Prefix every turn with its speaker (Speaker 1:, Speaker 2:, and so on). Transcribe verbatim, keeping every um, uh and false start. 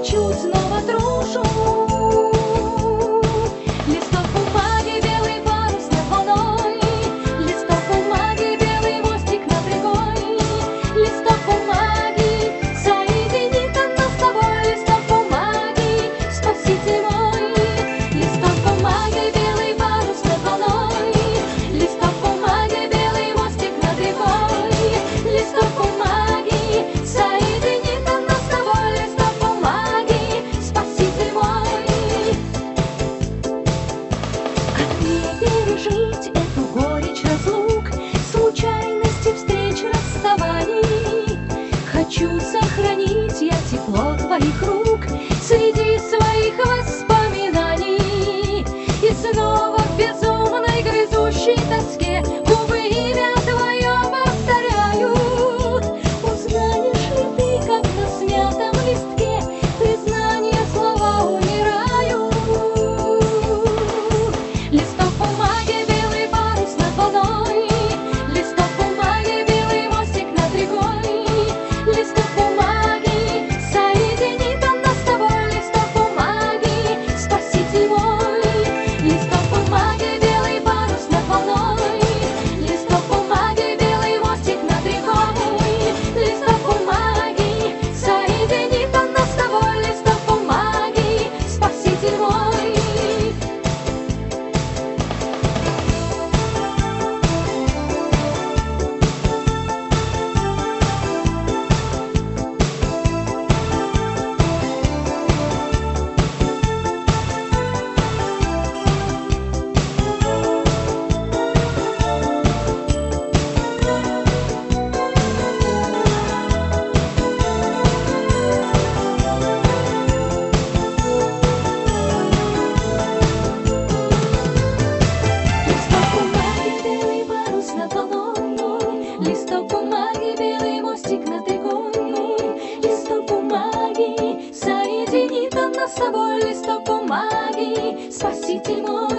Speaker 1: хочу снова дружу. Листок бумаги, белый парус над волной, листок бумаги, белый мостик над рекой, листок бумаги, соединит нас с тобой, листок бумаги, спаситель мой. Листок бумаги, белый парус над волной, листок бумаги, белый мостик над рекой, листок бумаги, соединит нас с тобой, листок бумаги, спаситель мой. Как мне пережить эту горечь разлук, случайности встреч, расставаний? Хочу сохранить я тепло твоих рук среди своих воспоминаний. И снова в безумной грызущей тоске губы имя твое повторяют. Узнаешь ли ты, как на смятом листке признания слова умирают? Листок бумаги, белый парус над волной, листок бумаги, белый мостик над рекой, листок бумаги, соединит нас с тобой, листок бумаги, спаситель мой. Листок бумаги, белый парус над волной, листок бумаги, белый мостик над рекой, листок бумаги, соединит нас с тобой, листок бумаги, спаситель мой. Листок бумаги, белый мостик над рекой, листок бумаги, соединит нас с тобой, листок бумаги, спаситель мой.